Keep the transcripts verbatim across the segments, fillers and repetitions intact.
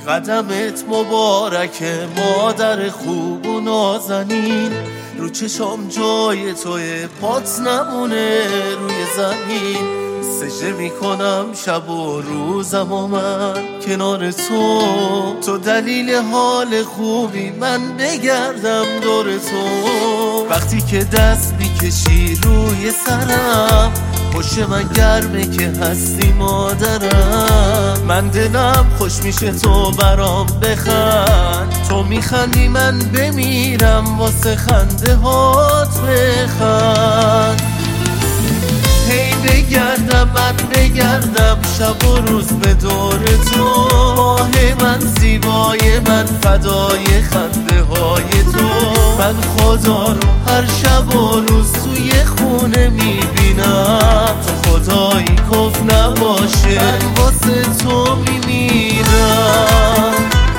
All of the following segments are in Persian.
قدمت مبارکه مادر خوب و نازنین، رو چشام جای توی، پات نمونه روی زمین. سجده میکنم شب و روزم و من کنار تو، تو دلیل حال خوبی من بگردم دور تو. وقتی که دست میکشی روی سرم، پشت من گرمه که هستی مادرم. من دلم خوش میشه تو برام بخند، تو میخندی من بمیرم واسه خنده هات بخند. هی بگردم من بگردم شب و روز به دور تو، ماه من زیبای من فدای خنده های تو. من خدا رو هر شب و روز توی خونه میبینم، تو خدایی کف نباشه من واسه تو میمیرم.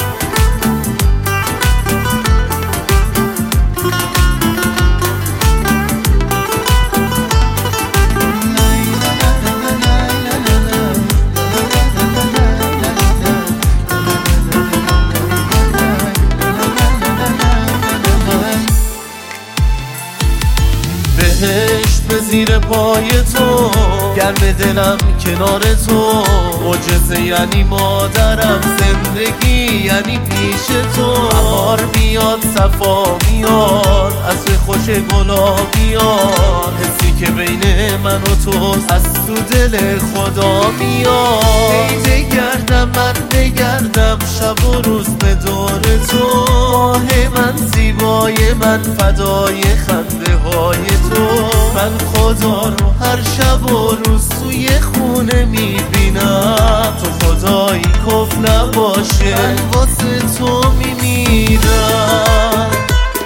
بهشت به زیر پای تو، گرم دلم کنار تو. معجزه یعنی مادرم، زندگی یعنی پیش تو. بهار میاد صفا میاد، عصر خوش گلا میاد، حسی که بین من و تو از تو دل خدا میاد. هی بگردم من بگردم شب و روز به دور تو، ماه من زیبای من فدای خنده های تو. من خدا رو هر شب و روز توی خونه میبینم، تو خدایی کف نباشه من واسه تو میمیرم.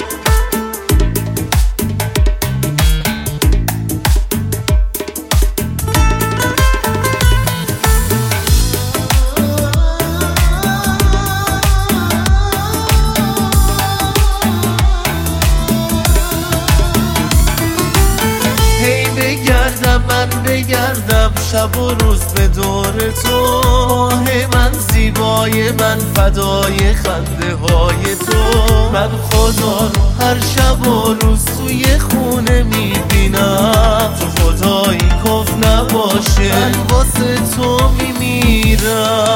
بگردم من بگردم شب و روز به دور تو، ماه من زیبای من فدای خنده های تو. من خدا رو هر شب و روز توی خونه میبینم، تو خدایی کف نباشه من واسه تو میمیرم.